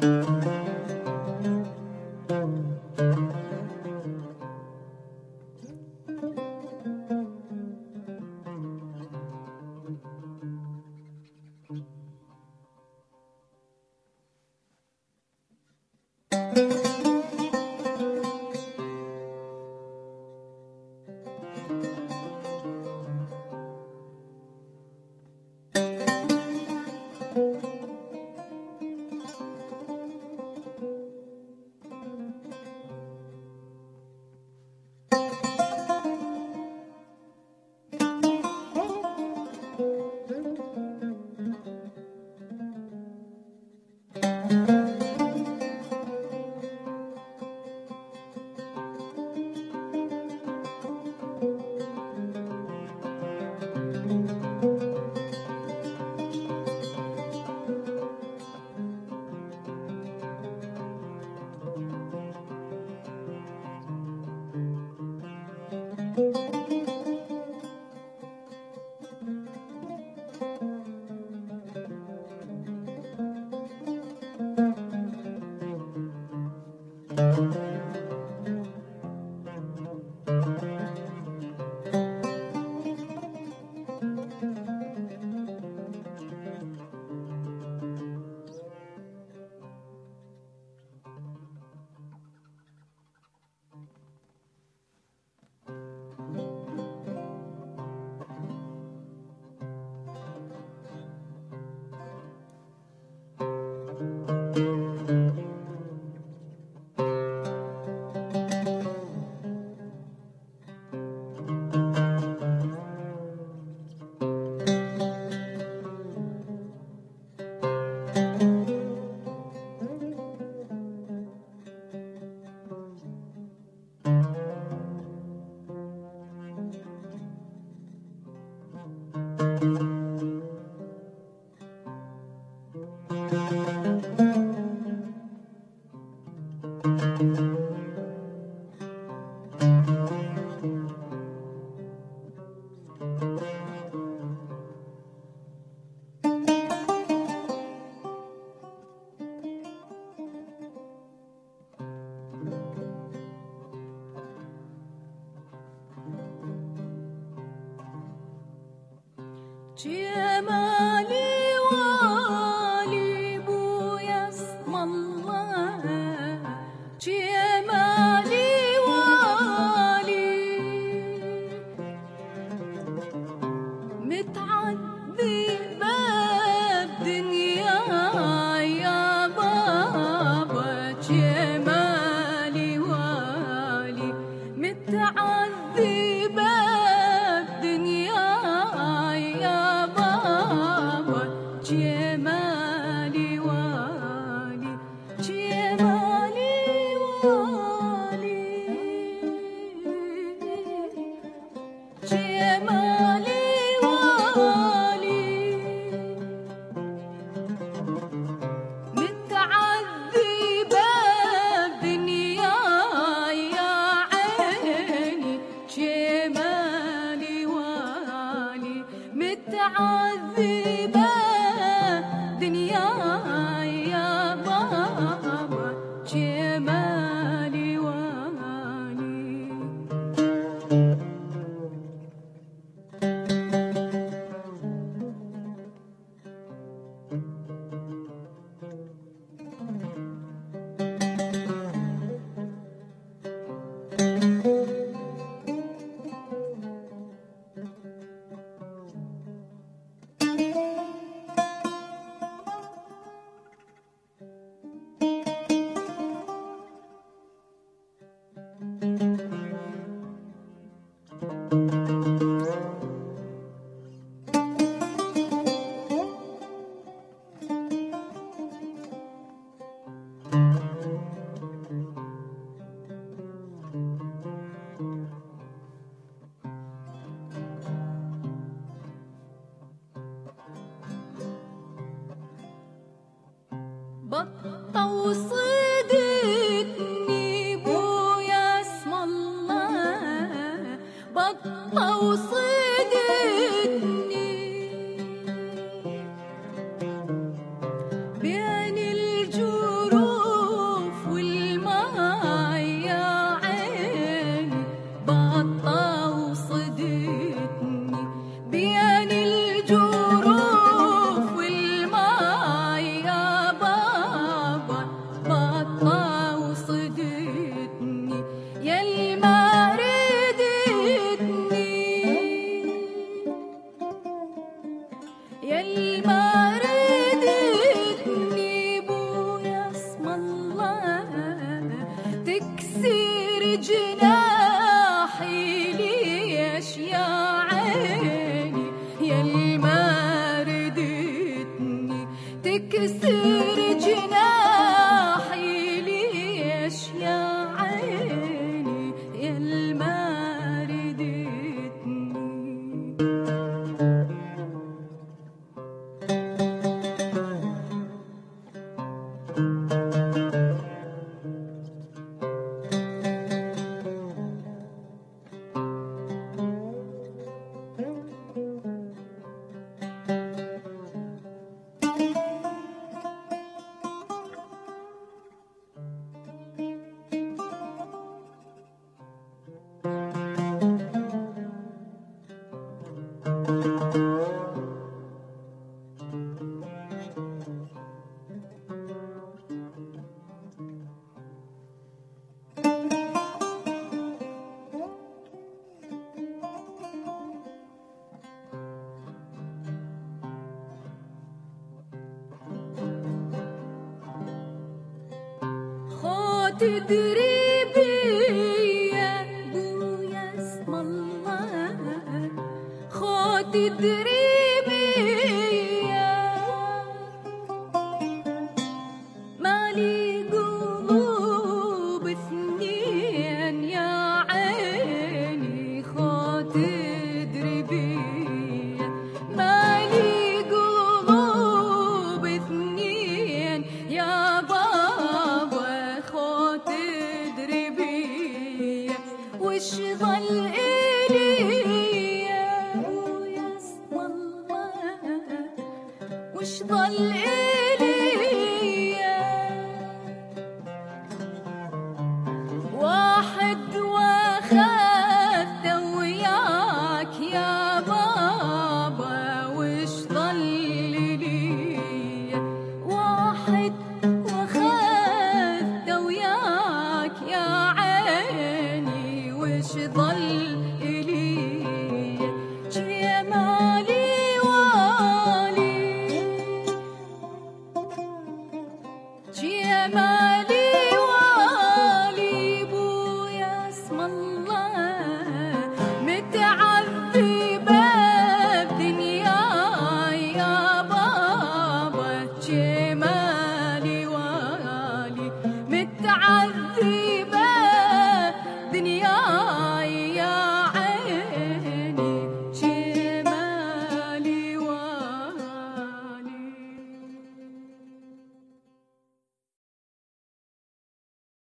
جمالي والي بويا اسم الله، جمالي والي متعذبة بدنيا يا بابا، جمالي والي متعذبة بدنيا يا بابا، جمالي والي جمالي والي جمالي والي متعذبة بدنيا يا عيني، جمالي والي متعذبة دنيا يا بابا، جمالي والي. بطة وصيدتني بويا اسم الله، بطة وصيدتني بين الجروح تكسر جناحي ليش يا عيني يا الماردتني. تدري بيا بويا اسم الله، خو تدري بيا مالي قلوب اثنين يا عيني، خو تدري بيا مالي قلوب اثنين يا وش ظل إلي ويا اسم الله، وش ظل إلي واحد واخذت وياك يا بابا، وش ظل إلي واحد واخذت وياك يا عيني، وش ظل إلي جمالي والي جمالي